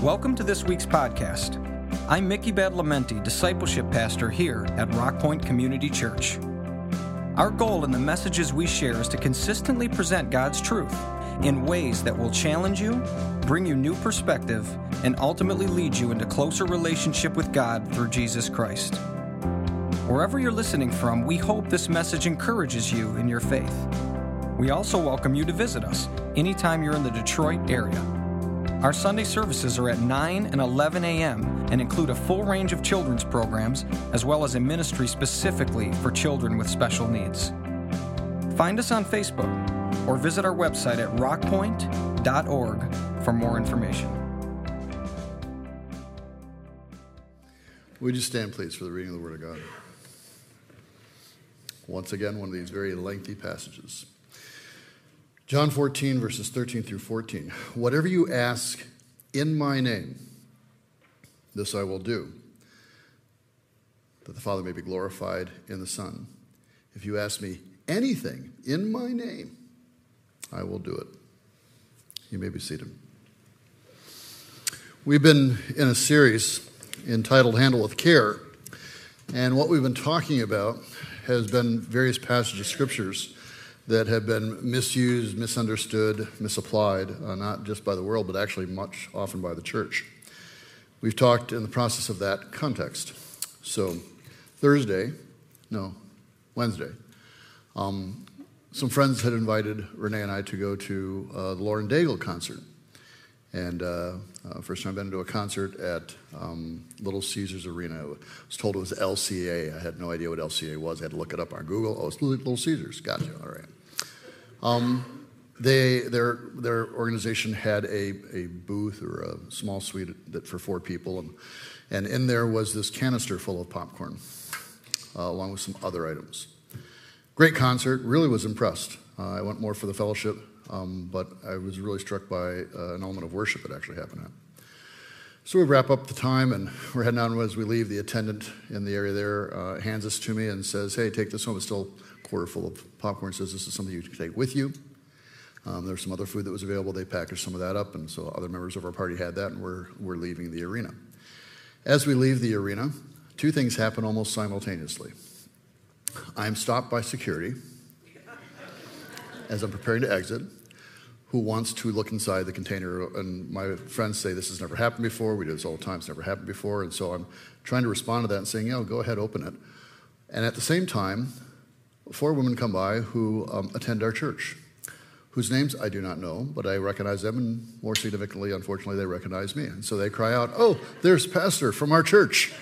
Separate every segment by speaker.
Speaker 1: Welcome to this week's podcast. I'm Mickey Badalamenti, Discipleship Pastor here at Rock Point Community Church. Our goal in the messages we share is to consistently present God's truth in ways that will challenge you, bring you new perspective, and ultimately lead you into closer relationship with God through Jesus Christ. Wherever you're listening from, we hope this message encourages you in your faith. We also welcome you to visit us anytime you're in the Detroit area. Our Sunday services are at 9 and 11 a.m. and include a full range of children's programs, as well as a ministry specifically for children with special needs. Find us on Facebook or visit our website at rockpoint.org for more information.
Speaker 2: Would you stand, please, for the reading of the Word of God? Once again, one of these very lengthy passages. John 14, verses 13 through 14. Whatever you ask in my name, this I will do, that the Father may be glorified in the Son. If you ask me anything in my name, I will do it. You may be seated. We've been in a series entitled Handle with Care, and what we've been talking about has been various passages of scriptures that have been misused, misunderstood, misapplied, not just by the world, but actually much often by the church. We've talked in the process of that context. So Wednesday, some friends had invited Renee and I to go to the Lauren Daigle concert. And first time I've been to a concert at Little Caesars Arena. I was told it was LCA. I had no idea what LCA was. I had to look it up on Google. Oh, it's Little Caesars. Gotcha. All right. Their organization had a booth or a small suite for 4 people, and in there was this canister full of popcorn, along with some other items. Great concert. Really was impressed. I went more for the fellowship. But I was really struck by an element of worship that actually happened at. So we wrap up the time, and we're heading on. As we leave, the attendant in the area there hands this to me and says, "Hey, take this home. It's still a quarter full of popcorn." Says this is something you can take with you. There's some other food that was available. They packaged some of that up, and so other members of our party had that, and we're leaving the arena. As we leave the arena, 2 things happen almost simultaneously. I'm stopped by security as I'm preparing to exit, who wants to look inside the container. And my friends say, this has never happened before. We do this all the time. It's never happened before. And so I'm trying to respond to that and saying, go ahead, open it. And at the same time, 4 women come by who attend our church, whose names I do not know, but I recognize them. And more significantly, unfortunately, they recognize me. And so they cry out, "Oh, there's Pastor from our church."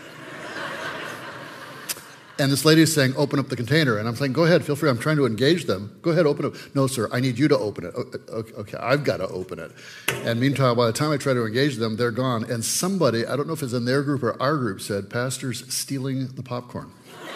Speaker 2: And this lady is saying, "Open up the container." And I'm saying, "Go ahead, feel free. I'm trying to engage them. Go ahead, open it." "No, sir, I need you to open it." "Okay, I've got to open it." And meanwhile, by the time I try to engage them, they're gone. And somebody, I don't know if it's in their group or our group, said, "Pastor's stealing the popcorn."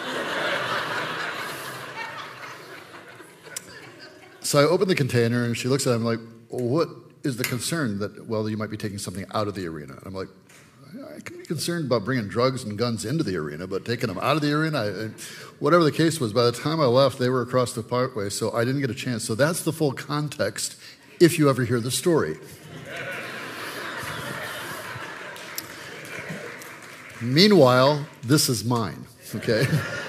Speaker 2: So I open the container, and she looks at it, and I'm like, "What is the concern?" That, "Well, you might be taking something out of the arena." And I'm like, I can be concerned about bringing drugs and guns into the arena, but taking them out of the arena, whatever the case was, by the time I left, they were across the parkway, so I didn't get a chance. So that's the full context, if you ever hear the story. Meanwhile, this is mine, okay?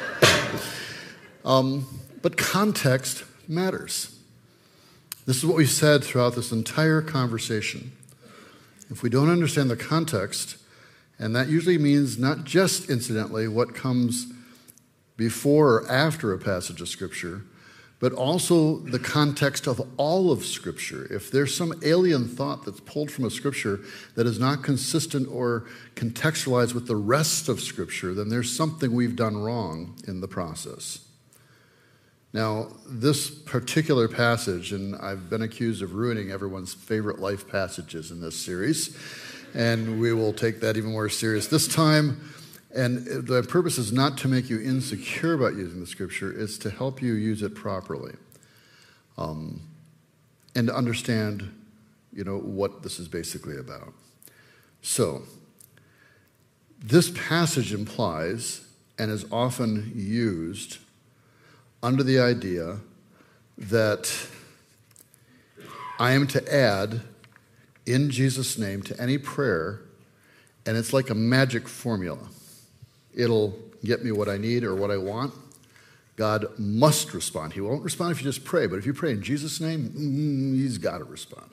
Speaker 2: But context matters. This is what we said throughout this entire conversation. If we don't understand the context, and that usually means not just incidentally what comes before or after a passage of Scripture, but also the context of all of Scripture. If there's some alien thought that's pulled from a Scripture that is not consistent or contextualized with the rest of Scripture, then there's something we've done wrong in the process. Now, this particular passage, and I've been accused of ruining everyone's favorite life passages in this series, and we will take that even more serious this time. And the purpose is not to make you insecure about using the Scripture, it's to help you use it properly, and to understand, what this is basically about. So, this passage implies, and is often used under the idea that I am to add in Jesus' name to any prayer, and it's like a magic formula. It'll get me what I need or what I want. God must respond. He won't respond if you just pray, but if you pray in Jesus' name, he's got to respond.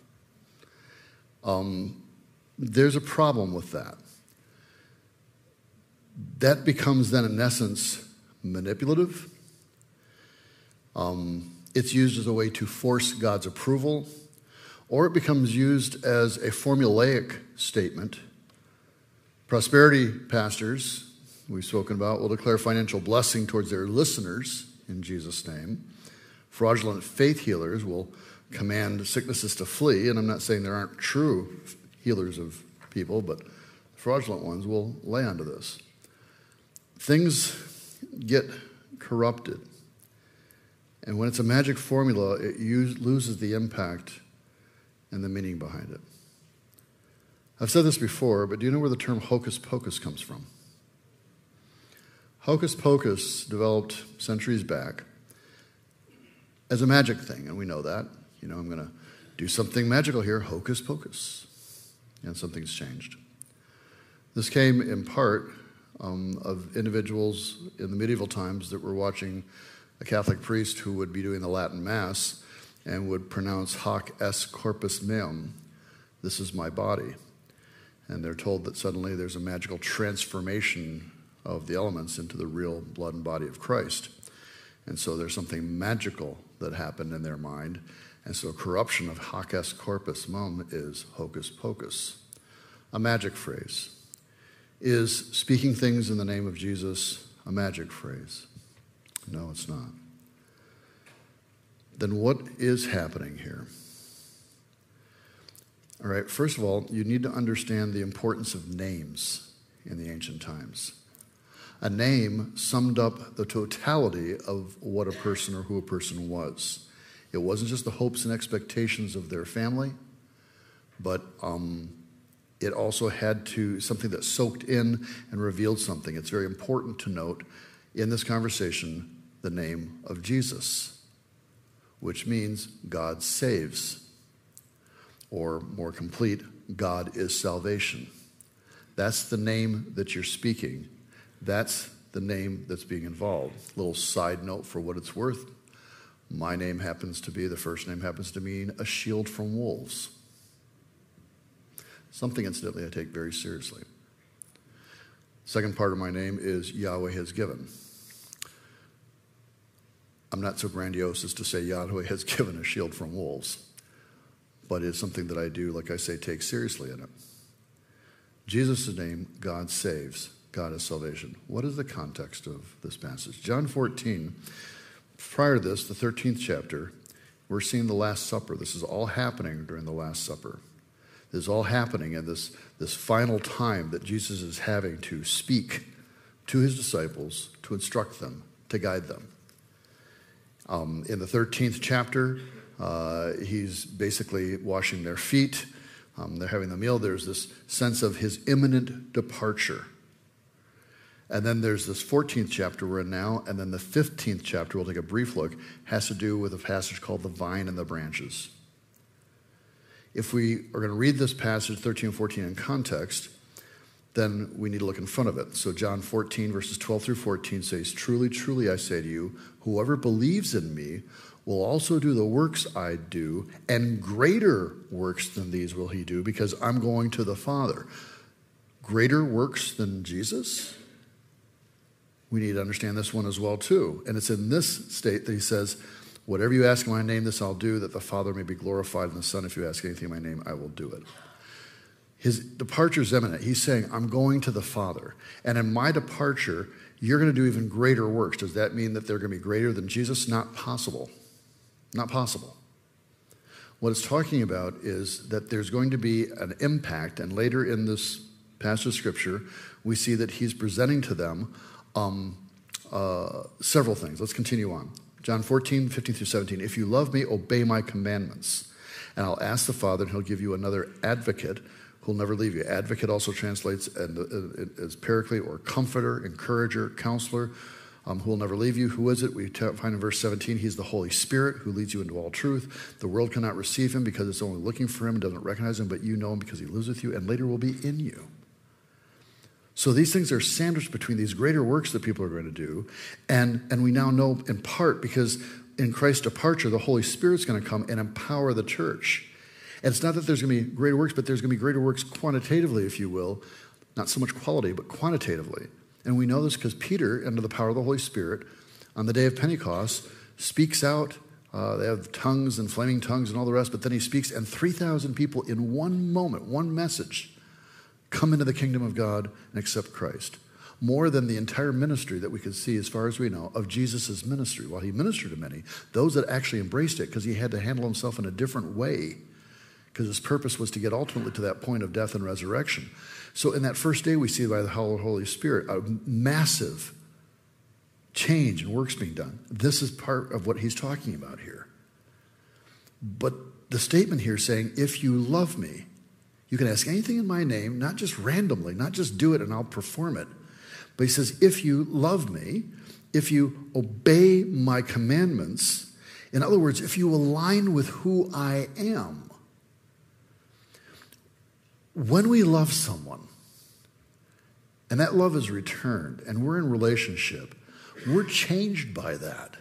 Speaker 2: There's a problem with that. That becomes then, in essence, manipulative. It's used as a way to force God's approval, or it becomes used as a formulaic statement. Prosperity pastors, we've spoken about, will declare financial blessing towards their listeners in Jesus' name. Fraudulent faith healers will command sicknesses to flee, and I'm not saying there aren't true healers of people, but fraudulent ones will lay onto this. Things get corrupted, and when it's a magic formula, it loses the impact and the meaning behind it. I've said this before, but do you know where the term hocus pocus comes from? Hocus pocus developed centuries back as a magic thing, and we know that. You know, I'm going to do something magical here, hocus pocus, and something's changed. This came in part of individuals in the medieval times that were watching a Catholic priest who would be doing the Latin Mass and would pronounce hoc est corpus meum, this is my body. And they're told that suddenly there's a magical transformation of the elements into the real blood and body of Christ. And so there's something magical that happened in their mind. And so corruption of hoc est corpus meum is hocus pocus, a magic phrase. Is speaking things in the name of Jesus a magic phrase? No, it's not. Then what is happening here? All right, first of all, you need to understand the importance of names in the ancient times. A name summed up the totality of what a person or who a person was. It wasn't just the hopes and expectations of their family, but it also had to something that soaked in and revealed something. It's very important to note in this conversation the name of Jesus, which means God saves. Or more complete, God is salvation. That's the name that you're speaking. That's the name that's being involved. Little side note for what it's worth. My name happens to be, the first name happens to mean a shield from wolves. Something, incidentally, I take very seriously. Second part of my name is Yahweh has given. I'm not so grandiose as to say Yahweh has given a shield from wolves, but it's something that I do, like I say, take seriously in it. Jesus' name, God saves. God is salvation. What is the context of this passage? John 14, prior to this, the 13th chapter, we're seeing the Last Supper. This is all happening during the Last Supper. This is all happening in this final time that Jesus is having to speak to his disciples, to instruct them, to guide them. In the 13th chapter, he's basically washing their feet. They're having the meal. There's this sense of his imminent departure. And then there's this 14th chapter we're in now, and then the 15th chapter, we'll take a brief look, has to do with a passage called the vine and the branches. If we are going to read this passage, 13 and 14, in context, then we need to look in front of it. So John 14, verses 12 through 14 says, "Truly, truly, I say to you, whoever believes in me will also do the works I do, and greater works than these will he do, because I'm going to the Father." Greater works than Jesus? We need to understand this one as well, too. And it's in this state that he says, "Whatever you ask in my name, this I'll do, that the Father may be glorified in the Son. If you ask anything in my name, I will do it." His departure is imminent. He's saying, I'm going to the Father. And in my departure, you're going to do even greater works. Does that mean that they're going to be greater than Jesus? Not possible. Not possible. What it's talking about is that there's going to be an impact, and later in this passage of Scripture, we see that he's presenting to them several things. Let's continue on. John 14, 15 through 17. "If you love me, obey my commandments. And I'll ask the Father, and he'll give you another advocate who'll never leave you." Advocate also translates as paraclete or comforter, encourager, counselor. who will never leave you. Who is it? We find in verse 17, he's the Holy Spirit who leads you into all truth. The world cannot receive him because it's only looking for him and doesn't recognize him, but you know him because he lives with you and later will be in you. So these things are sandwiched between these greater works that people are going to do, and we now know in part because in Christ's departure, the Holy Spirit's going to come and empower the church. And it's not that there's going to be greater works, but there's going to be greater works quantitatively, if you will, not so much quality, but quantitatively. And we know this because Peter, under the power of the Holy Spirit, on the day of Pentecost, speaks out. They have tongues and flaming tongues and all the rest, but then he speaks, and 3,000 people in one moment, one message, come into the kingdom of God and accept Christ. More than the entire ministry that we could see, as far as we know, of Jesus' ministry. While he ministered to many, those that actually embraced it, because he had to handle himself in a different way, because his purpose was to get ultimately to that point of death and resurrection. So in that first day, we see by the Holy Spirit a massive change and works being done. This is part of what he's talking about here. But the statement here saying, if you love me, you can ask anything in my name, not just randomly, not just do it and I'll perform it. But he says, if you love me, if you obey my commandments, in other words, if you align with who I am. When we love someone, and that love is returned, and we're in relationship, we're changed by that.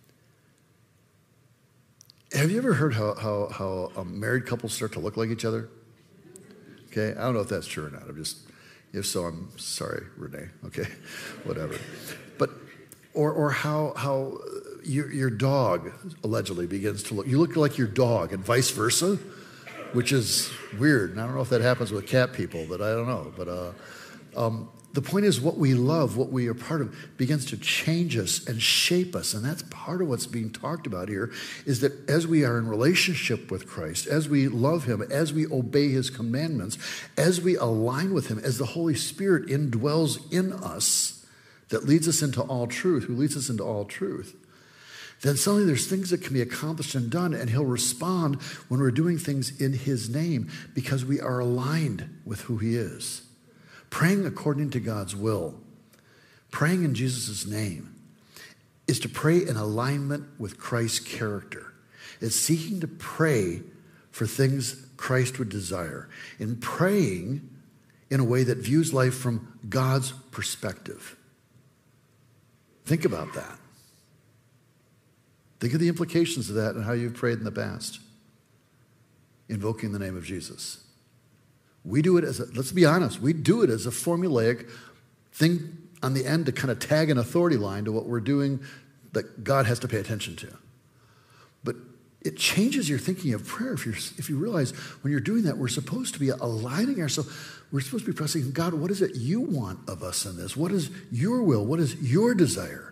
Speaker 2: Have you ever heard how married couples start to look like each other? Okay, I don't know if that's true or not. If so, I'm sorry, Renee. Okay, whatever. But or how your dog allegedly begins to look. You look like your dog, and vice versa, which is weird. And I don't know if that happens with cat people, but I don't know. But the point is, what we love, what we are part of, begins to change us and shape us. And that's part of what's being talked about here, is that as we are in relationship with Christ, as we love him, as we obey his commandments, as we align with him, as the Holy Spirit indwells in us, that leads us into all truth, who leads us into all truth, then suddenly there's things that can be accomplished and done, and he'll respond when we're doing things in his name because we are aligned with who he is. Praying according to God's will, praying in Jesus' name, is to pray in alignment with Christ's character. It's seeking to pray for things Christ would desire, and praying in a way that views life from God's perspective. Think about that. Think of the implications of that and how you've prayed in the past, invoking the name of Jesus. We do it let's be honest, we do it as a formulaic thing on the end to kind of tag an authority line to what we're doing that God has to pay attention to. But it changes your thinking of prayer if you realize when you're doing that, we're supposed to be aligning ourselves. We're supposed to be pressing, God, what is it you want of us in this? What is your will? What is your desire?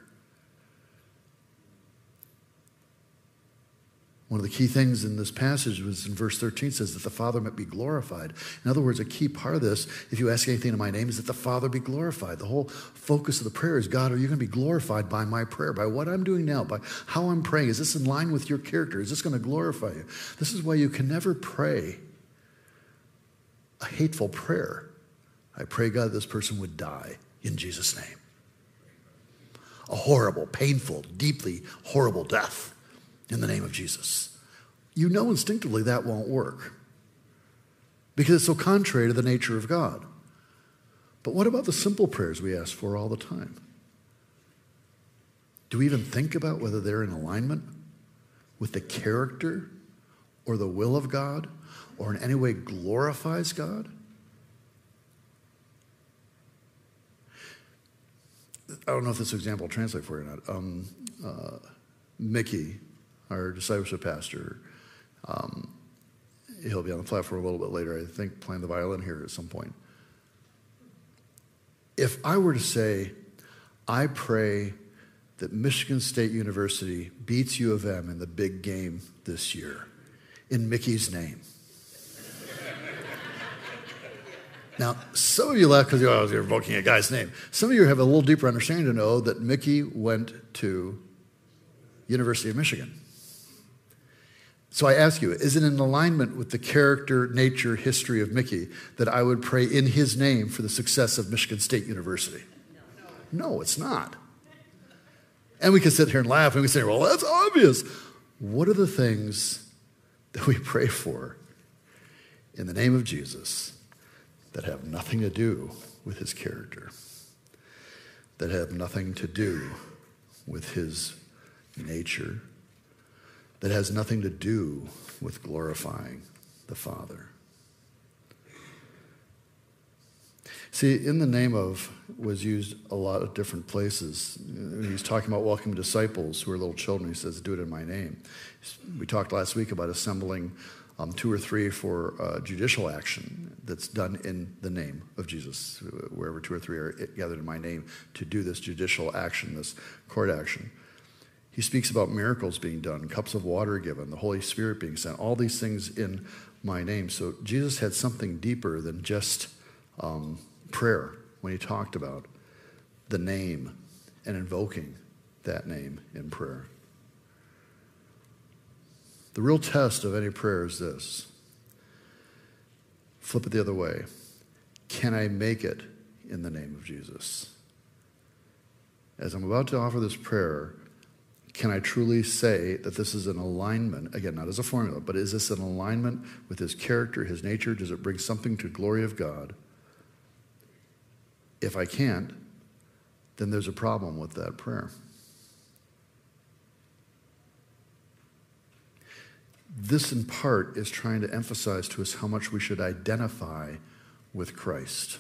Speaker 2: One of the key things in this passage was in verse 13 says that the Father might be glorified. In other words, a key part of this, if you ask anything in my name, is that the Father be glorified. The whole focus of the prayer is, God, are you going to be glorified by my prayer, by what I'm doing now, by how I'm praying? Is this in line with your character? Is this going to glorify you? This is why you can never pray a hateful prayer. I pray, God, this person would die in Jesus' name. A horrible, painful, deeply horrible death. In the name of Jesus. You know instinctively that won't work because it's so contrary to the nature of God. But what about the simple prayers we ask for all the time? Do we even think about whether they're in alignment with the character or the will of God or in any way glorifies God? I don't know if this example will translate for you or not. Mickey, our discipleship pastor, he'll be on the platform a little bit later, I think, playing the violin here at some point. If I were to say, I pray that Michigan State University beats U of M in the big game this year, in Mickey's name. Now, some of you laugh because you're invoking a guy's name. Some of you have a little deeper understanding to know that Mickey went to University of Michigan. So I ask you, is it in alignment with the character, nature, history of Mickey that I would pray in his name for the success of Michigan State University? No, it's not. And we can sit here and laugh, and we say, well, that's obvious. What are the things that we pray for in the name of Jesus that have nothing to do with his character, that have nothing to do with his nature, that has nothing to do with glorifying the Father? See, in the name of was used a lot of different places. He's talking about welcoming disciples who are little children. He says, do it in my name. We talked last week about assembling 2 or 3 for judicial action that's done in the name of Jesus, wherever 2 or 3 are gathered in my name to do this judicial action, this court action. He speaks about miracles being done, cups of water given, the Holy Spirit being sent, all these things in my name. So Jesus had something deeper than just prayer when he talked about the name and invoking that name in prayer. The real test of any prayer is this. Flip it the other way. Can I make it in the name of Jesus? As I'm about to offer this prayer, can I truly say that this is an alignment, again, not as a formula, but is this an alignment with his character, his nature? Does it bring something to the glory of God? If I can't, then there's a problem with that prayer. This, in part, is trying to emphasize to us how much we should identify with Christ.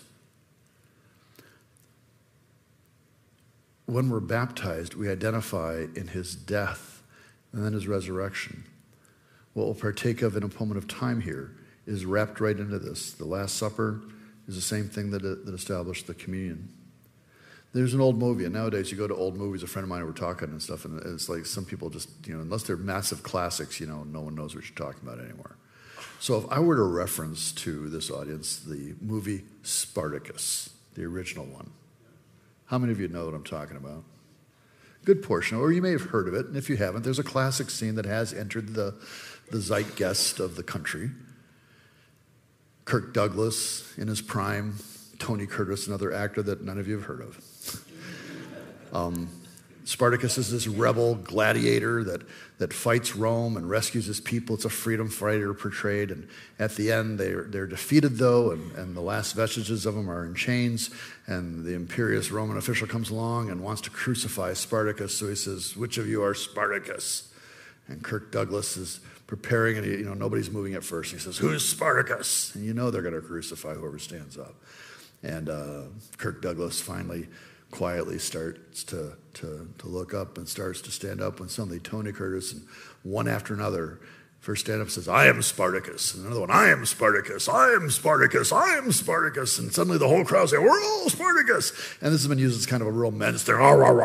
Speaker 2: When we're baptized, we identify in his death and then his resurrection. What we'll partake of in a moment of time here is wrapped right into this. The Last Supper is the same thing that established the communion. There's an old movie, and nowadays you go to old movies. A friend of mine, we're talking and stuff, and it's like some people just, unless they're massive classics, no one knows what you're talking about anymore. So if I were to reference to this audience the movie Spartacus, the original one, how many of you know what I'm talking about? Good portion, or you may have heard of it, and if you haven't, there's a classic scene that has entered the zeitgeist of the country. Kirk Douglas in his prime, Tony Curtis, another actor that none of you have heard of. Spartacus is this rebel gladiator that fights Rome and rescues his people. It's a freedom fighter portrayed, and at the end they're defeated though, and the last vestiges of them are in chains, and the imperious Roman official comes along and wants to crucify Spartacus, so he says, which of you are Spartacus? And Kirk Douglas is preparing, and nobody's moving at first. He says, who's Spartacus? And they're going to crucify whoever stands up. And Kirk Douglas finally, quietly starts to look up and starts to stand up when suddenly Tony Curtis, and one after another, first stand up says, I am Spartacus. And another one, I am Spartacus, I am Spartacus, I am Spartacus. And suddenly the whole crowd say, we're all Spartacus. And this has been used as kind of a real men's thing.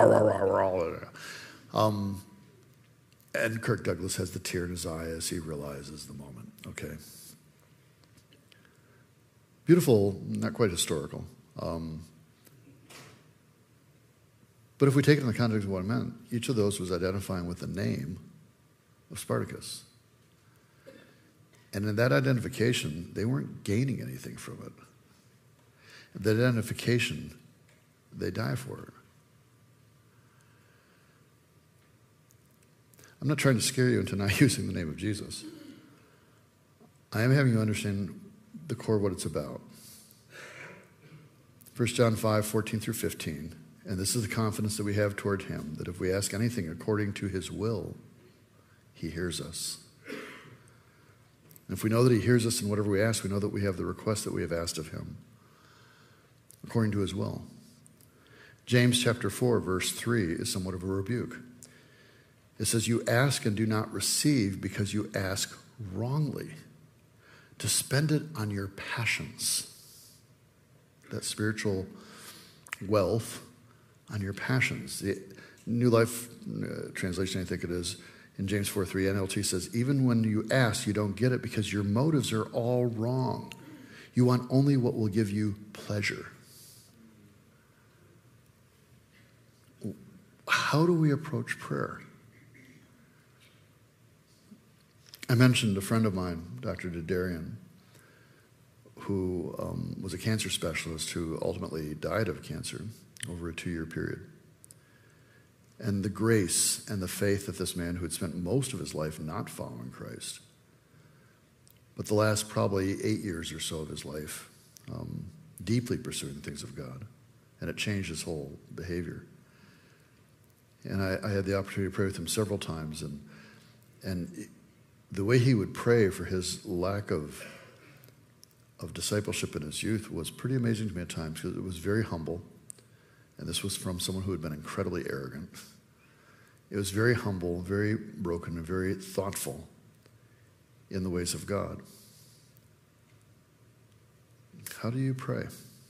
Speaker 2: And Kirk Douglas has the tear in his eye as he realizes the moment. Okay. Beautiful, not quite historical. But if we take it in the context of what it meant, each of those was identifying with the name of Spartacus. And in that identification, they weren't gaining anything from it. That identification, they die for it. I'm not trying to scare you into not using the name of Jesus. I am having you understand the core of what it's about. 1 John 5:14 through 15. And this is the confidence that we have toward him, that if we ask anything according to his will, he hears us. And if we know that he hears us in whatever we ask, we know that we have the request that we have asked of him, according to his will. James chapter 4, verse 3 is somewhat of a rebuke. It says, you ask and do not receive because you ask wrongly, to spend it on your passions. That spiritual wealth on your passions. The New Life Translation, I think it is, in James 4:3, NLT says, even when you ask, you don't get it because your motives are all wrong. You want only what will give you pleasure. How do we approach prayer? I mentioned a friend of mine, Dr. Dedarian, who was a cancer specialist who ultimately died of cancer over a 2-year period. and the grace and the faith of this man who had spent most of his life not following Christ, but the last probably 8 years or so of his life deeply pursuing the things of God. And it changed his whole behavior. And I had the opportunity to pray with him several times, and the way he would pray for his lack of discipleship in his youth was pretty amazing to me at times, because it was very humble. And this was from someone who had been incredibly arrogant. It was very humble, very broken, and very thoughtful in the ways of God. How do you pray?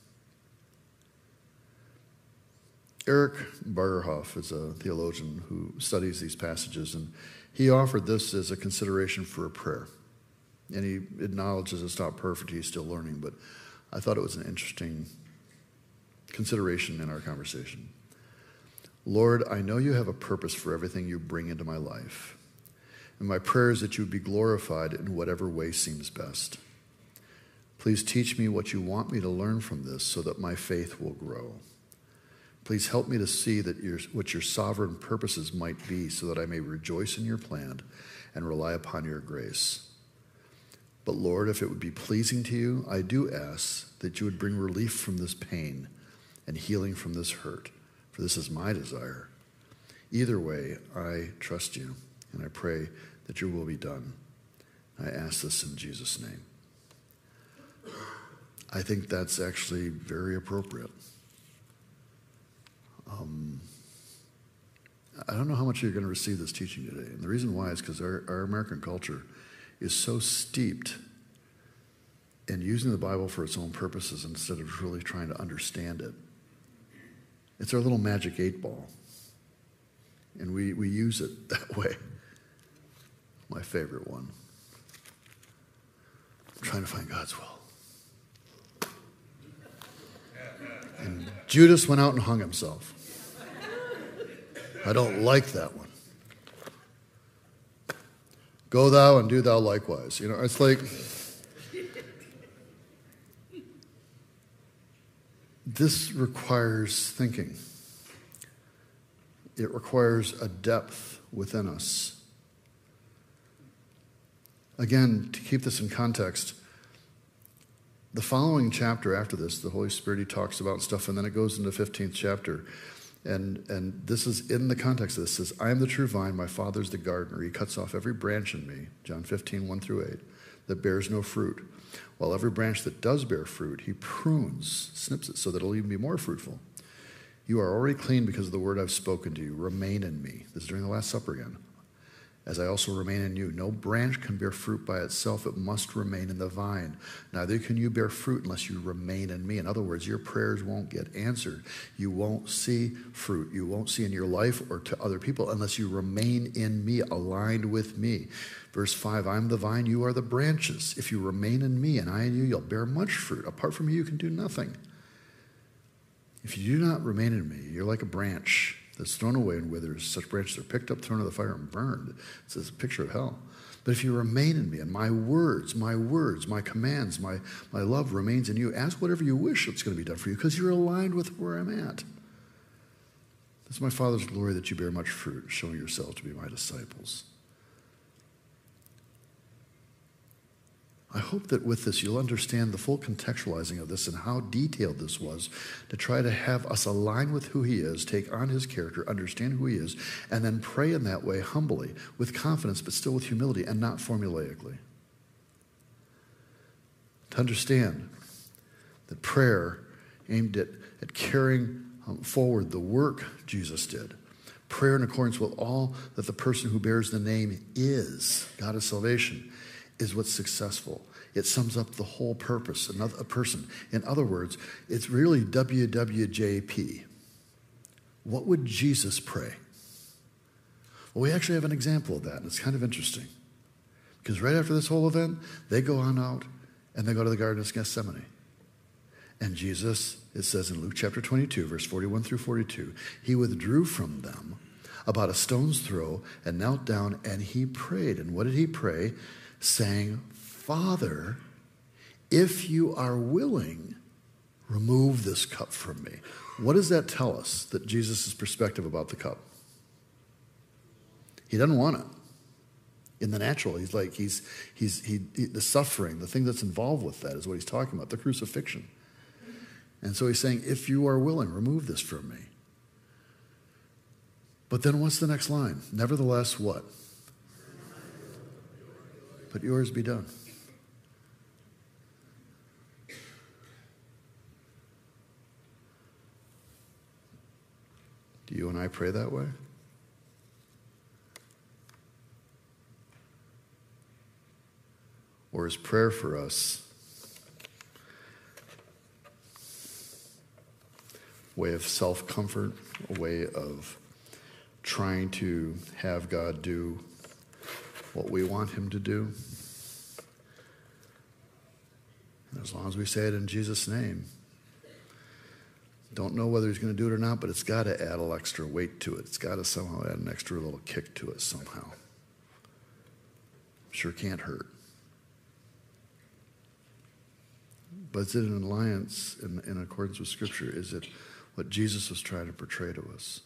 Speaker 2: Eric Bargerhoff is a theologian who studies these passages, and he offered this as a consideration for a prayer. And he acknowledges it's not perfect, he's still learning, but I thought it was an interesting consideration in our conversation. Lord, I know you have a purpose for everything you bring into my life. And my prayer is that you would be glorified in whatever way seems best. Please teach me what you want me to learn from this so that my faith will grow. Please help me to see that what your sovereign purposes might be, so that I may rejoice in your plan and rely upon your grace. But Lord, if it would be pleasing to you, I do ask that you would bring relief from this pain and healing from this hurt, for this is my desire. Either way, I trust you, and I pray that your will be done. I ask this in Jesus' name. I think that's actually very appropriate. I don't know how much you're going to receive this teaching today. And the reason why is because our American culture is so steeped in using the Bible for its own purposes instead of really trying to understand it. It's our little magic 8-ball. And we use it that way. My favorite one. I'm trying to find God's will. And Judas went out and hung himself. I don't like that one. Go thou and do thou likewise. You know, it's like, this requires thinking. It requires a depth within us. Again, to keep this in context, the following chapter after this, the Holy Spirit, he talks about stuff, and then it goes into the 15th chapter. And this is in the context of this. It says, I am the true vine, my Father's the gardener. He cuts off every branch in me, John 15, 1-8, that bears no fruit. While every branch that does bear fruit, he prunes, snips it so that it'll even be more fruitful. You are already clean because of the word I've spoken to you. Remain in me. This is during the Last Supper again. As I also remain in you. No branch can bear fruit by itself. It must remain in the vine. Neither can you bear fruit unless you remain in me. In other words, your prayers won't get answered. You won't see fruit. You won't see in your life or to other people unless you remain in me, aligned with me. Verse 5, I'm the vine, you are the branches. If you remain in me and I in you, you'll bear much fruit. Apart from me, you can do nothing. If you do not remain in me, you're like a branch that's thrown away and withers. Such branches are picked up, thrown into the fire, and burned. It's a picture of hell. But if you remain in me, and my words, my commands, my love remains in you, ask whatever you wish, it's going to be done for you, because you're aligned with where I'm at. This is my Father's glory, that you bear much fruit, showing yourselves to be my disciples. I hope that with this you'll understand the full contextualizing of this and how detailed this was to try to have us align with who he is, take on his character, understand who he is, and then pray in that way humbly, with confidence, but still with humility and not formulaically. To understand that prayer aimed at carrying forward the work Jesus did. Prayer in accordance with all that the person who bears the name is, God of salvation, is what's successful. It sums up the whole purpose, a person. In other words, it's really WWJP. What would Jesus pray? Well, we actually have an example of that, and it's kind of interesting. Because right after this whole event, they go on out, and they go to the Garden of Gethsemane. And Jesus, it says in Luke chapter 22, verse 41 through 42, he withdrew from them about a stone's throw and knelt down, and he prayed. And what did he pray? Saying, Father, if you are willing, remove this cup from me. What does that tell us, that Jesus' perspective about the cup? He doesn't want it. In the natural, he's like, the suffering, the thing that's involved with that is what he's talking about, the crucifixion. And so he's saying, if you are willing, remove this from me. But then what's the next line? Nevertheless, what? But yours be done. Do you and I pray that way? Or is prayer for us a way of self-comfort, a way of trying to have God do what we want him to do? And as long as we say it in Jesus' name, don't know whether he's going to do it or not, but it's got to add a little extra weight to it. It's got to somehow add an extra little kick to it somehow. Sure can't hurt. But is it in alliance, in accordance with Scripture? Is it what Jesus was trying to portray to us?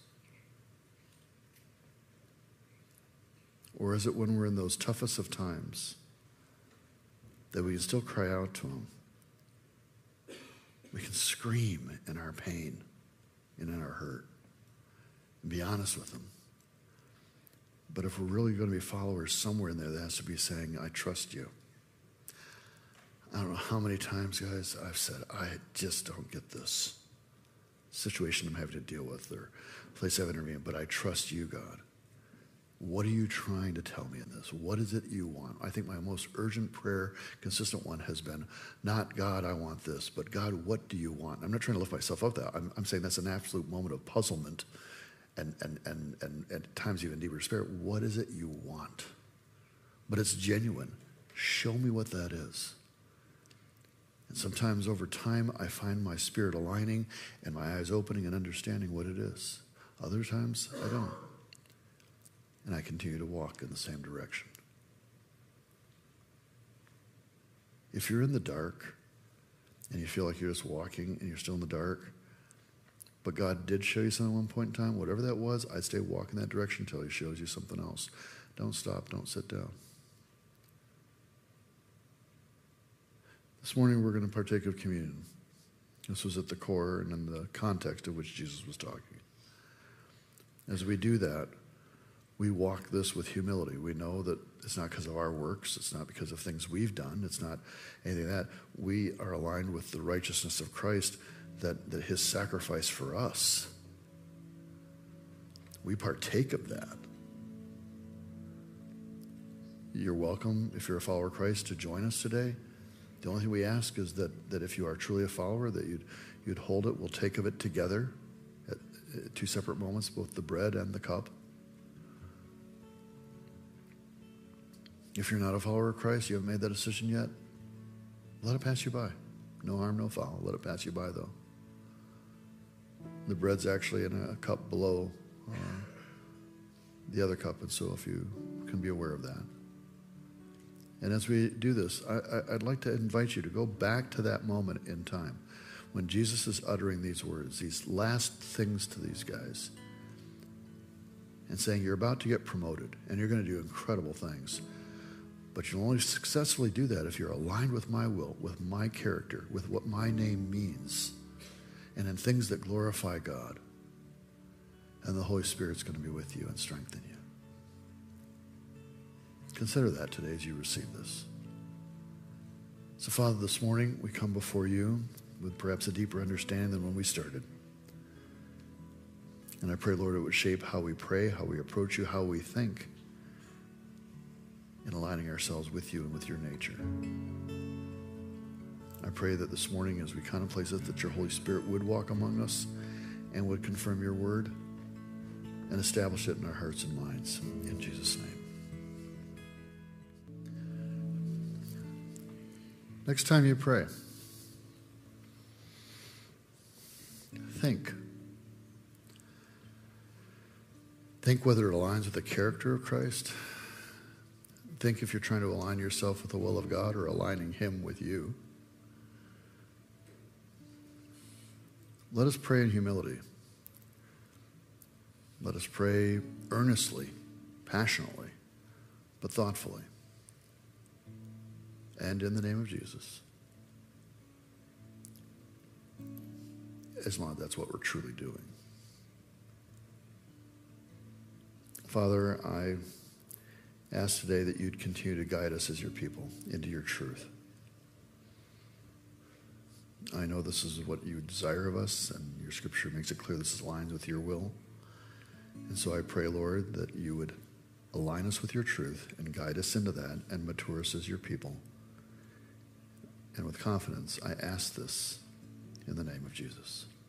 Speaker 2: Or is it when we're in those toughest of times that we can still cry out to him? We can scream in our pain and in our hurt and be honest with him. But if we're really going to be followers, somewhere in there has to be saying, I trust you. I don't know how many times, guys, I've said, I just don't get this situation I'm having to deal with or place I've intervened, but I trust you, God. What are you trying to tell me in this? What is it you want? I think my most urgent prayer, consistent one, has been not, God, I want this, but God, what do you want? I'm not trying to lift myself up there. I'm saying that's an absolute moment of puzzlement and at times even deeper despair. What is it you want? But it's genuine. Show me what that is. And sometimes over time, I find my spirit aligning and my eyes opening and understanding what it is. Other times, I don't. And I continue to walk in the same direction. If you're in the dark and you feel like you're just walking and you're still in the dark, but God did show you something at one point in time, whatever that was, I'd stay walking that direction until he shows you something else. Don't stop. Don't sit down. This morning we're going to partake of communion. This was at the core and in the context of which Jesus was talking. As we do that, we walk this with humility. We know that it's not because of our works. It's not because of things we've done. It's not anything like that. We are aligned with the righteousness of Christ, that his sacrifice for us. We partake of that. You're welcome, if you're a follower of Christ, to join us today. The only thing we ask is that if you are truly a follower, that you'd hold it. We'll take of it together at two separate moments, both the bread and the cup. If you're not a follower of Christ, you haven't made that decision yet, let it pass you by. No harm, no foul. Let it pass you by, though. The bread's actually in a cup below the other cup, and so if you can be aware of that. And as we do this, I'd like to invite you to go back to that moment in time when Jesus is uttering these words, these last things to these guys, and saying, you're about to get promoted, and you're going to do incredible things. But you'll only successfully do that if you're aligned with my will, with my character, with what my name means, and in things that glorify God. And the Holy Spirit's going to be with you and strengthen you. Consider that today as you receive this. So, Father, this morning we come before you with perhaps a deeper understanding than when we started. And I pray, Lord, it would shape how we pray, how we approach you, how we think, in aligning ourselves with you and with your nature. I pray that this morning as we contemplate it, that your Holy Spirit would walk among us and would confirm your word and establish it in our hearts and minds. In Jesus' name. Next time you pray, think. Think whether it aligns with the character of Christ. Think if you're trying to align yourself with the will of God or aligning him with you. Let us pray in humility. Let us pray earnestly, passionately, but thoughtfully. And in the name of Jesus, as long as that's what we're truly doing. Father, I ask today that you'd continue to guide us as your people into your truth. I know this is what you desire of us, and your scripture makes it clear this aligns with your will. And so I pray, Lord, that you would align us with your truth and guide us into that and mature us as your people. And with confidence, I ask this in the name of Jesus.